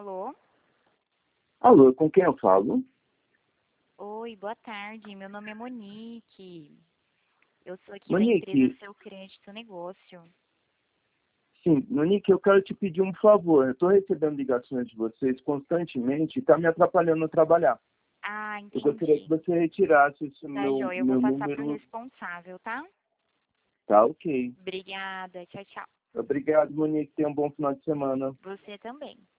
Alô? Alô, com quem eu falo? Oi, boa tarde. Meu nome é Monique. Eu sou aqui da empresa Monique, Seu Crédito Negócio. sim, Monique, eu quero te pedir um favor. Eu estou recebendo ligações de vocês constantemente e está me atrapalhando a trabalhar. Ah, Eu gostaria que entendi. você retirasse esse Tá, meu, joia. Eu vou meu passar pro número. responsável, tá? Tá, ok. Obrigada. Tchau, tchau. Obrigado, Monique. Tenha um bom final de semana. Você também.